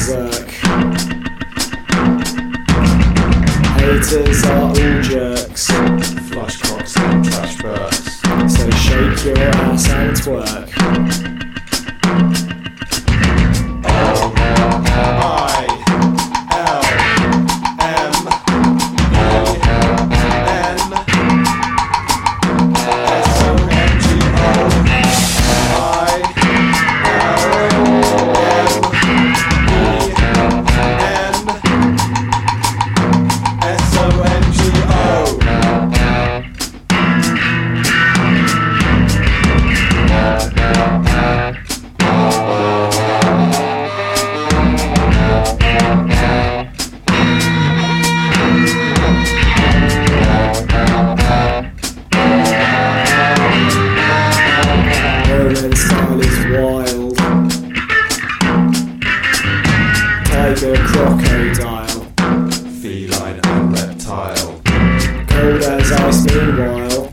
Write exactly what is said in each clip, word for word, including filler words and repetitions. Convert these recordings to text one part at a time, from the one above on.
berserk. Haters are all jerks. Flush cocks and trash burks. So shake your ass and twerk. Style is wild. Tiger, crocodile, feline and reptile. Cold as ice meanwhile.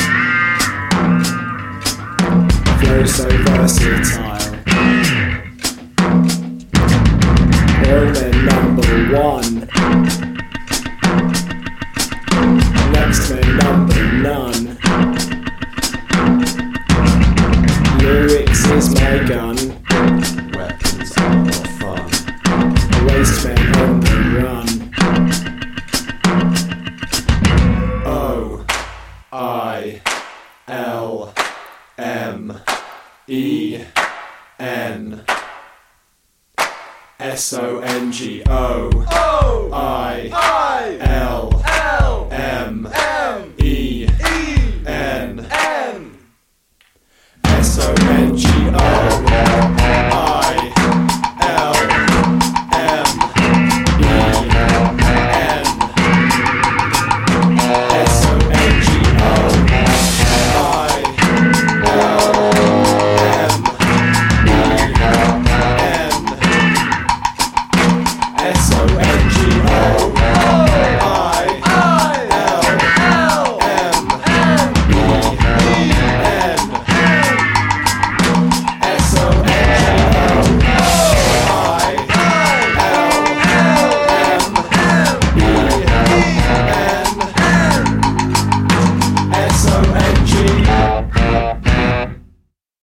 Flow so versatile. Roman number one. Next man number none. Lyrics is my gun. Weapons are not fun. A waste man on the run. O I L M E N S O N G O I